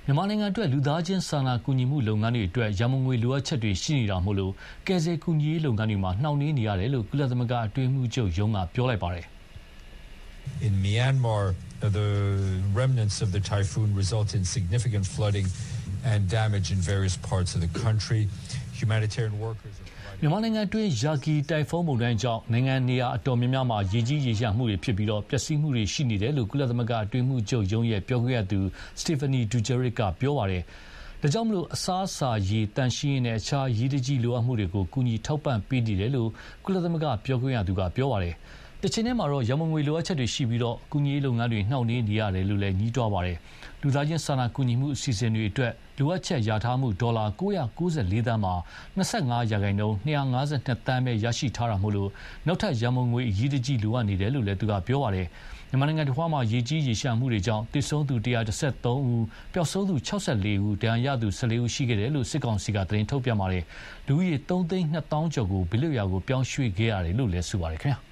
မြန်မာနိုင်ငံအတွက်လူသားချင်းစာနာကူညီမှုလုပ်ငန်းတွေအတွက်ရန်ပုံငွေလိုအပ်ချက်တွေရှိနေတာမို့လို့ကယ်ဆယ်ကူညီရေးလုပ်ငန်းတွေမှာနှောင့်နှေးနေရတယ်လို့ကုလသမဂ္ဂအတွင်းရေးမှူးချုပ်ရုံးကပြောလိုက်ပါတယ်။ In Myanmar, the remnants of the typhoon result in significant flooding and damage in various parts of the country. Humanitarian workers မြန်မာနိုင်ငံအတွင်းယာဂီတိုင်ဖုန်းမုန်တိုင်းကြောင့်နိုင်ငံနေရာအတော်များများမှာရေကြီးရေလျှံမှုတွေဖြစ်ပြီးပျက်စီးမှုတွေရှိနေတယ်လို့ကုလသမဂ္ဂအတွင်းရေးမှူးချုပ်ရုံးရဲ့ပြောခွင့်ရသူ Stephane Dujarric ကပြောပါတယ်။ဒါကြောင့်အစားအစာရေတန့်ရှင်းရေးနဲ့အခြားအရေးတကြီးလိုအပ်မှုတွေကိုကူညီထောက်ပံ့ပေးနေတယ်လို့ကုလသမဂ္ဂပြောခွင့်ရသူကပြောပါတယ်။တချိန်တည်းမှာရန်ပုံငွေလိုအပ်ချက်တွေရှိပြီးကူညီရေးလုပ်ငန်းတွေနှောင့်နှေးနေရတယ်လို့လည်းညှိတွားပါတယ်။လူသားချင်းစာနာကူညီမှုအစီအစဉ်တွေအတွက်လိုအပ်ချက်ရထားမှုဒေါ်လာ994သန်းမှာ25%, 252သန်းပဲရရှိထားတာမို့လို့နောက်ထပ်ရန်ပုံငွေအရေးတကြီးလိုအပ်နေတယ်လို့လည်းသူကပြောပါတယ်။မြန်မာနိုင်ငံတစ်ဝှမ်းမှာရေကြီးရေလျှံမှုတွေကြောင့်သေဆုံးသူ113ဦးပျောက်ဆုံးသူ64ဦးဒဏ်ရာရသူ14ဦးရှိခဲ့တယ်လို့စစ်ကောင်စီကသတင်းထုတ်ပြန်ပါတယ်။လူဦးရေ3,200,000ကျော်ကိုဘေးလွတ်ရာကိုပြောင်းရွှေ့ခဲ့ရတယ်လို့လည်းဆိုပါတယ်ခင်ဗျာ။